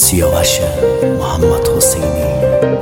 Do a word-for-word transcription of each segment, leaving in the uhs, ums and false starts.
سیاوش محمد حسینی.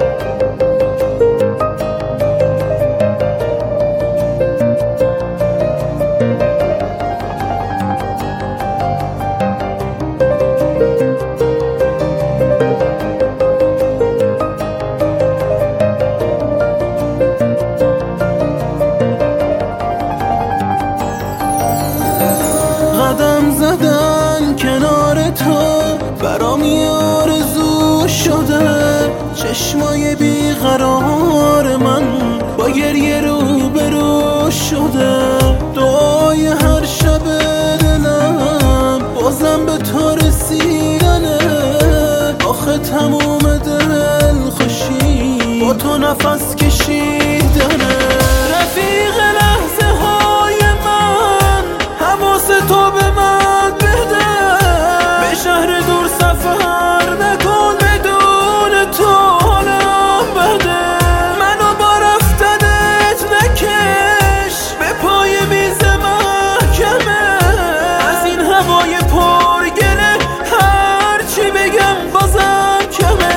قدم زدن کنار تو برام یه آرزو شده، چشمای بیقرار من با گریه روبرو شده. دعای هر شب دلم بازم به تو رسیدنه، آخه تموم دل خوشی با تو نفس کشیدنه. رفیق لحظه های من حواس تو به من بده، به شهر دور سفر نکن بدون تو حالم بده. منو با رفتنت نکش به پای میز محکمه، از این هوای پرگله هرچی بگم بازم کمه.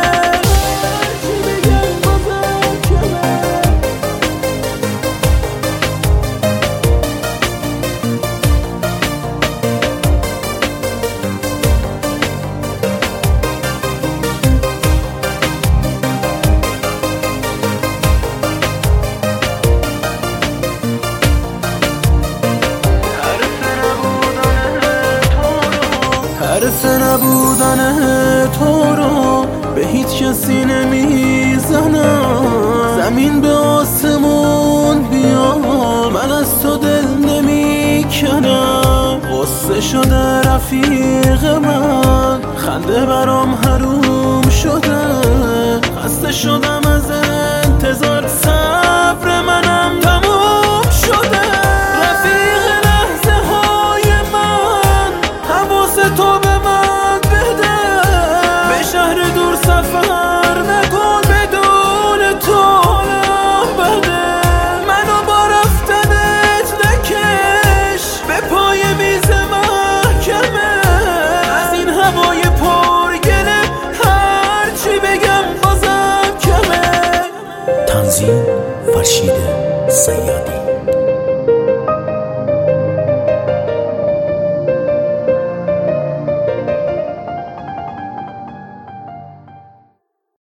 حرف نبودن تو رو به هیچ کسی نمیزنم، زمین به آسمون بیا من از تو دل نمیکنم. غصه شده رفیق من، خنده برام حروم شده، خسته شدم از انتظار، صبر منم تموم شده. رفیق لحظه های من حواس تو به من بده، به شهر دور سفر نکن بدون تو حالم بده. منو با رفتنت نکش به پای میز محکمه، از این هوای پرگله هرچی بگم بازم کمه. تنظیم فرشید سیادی.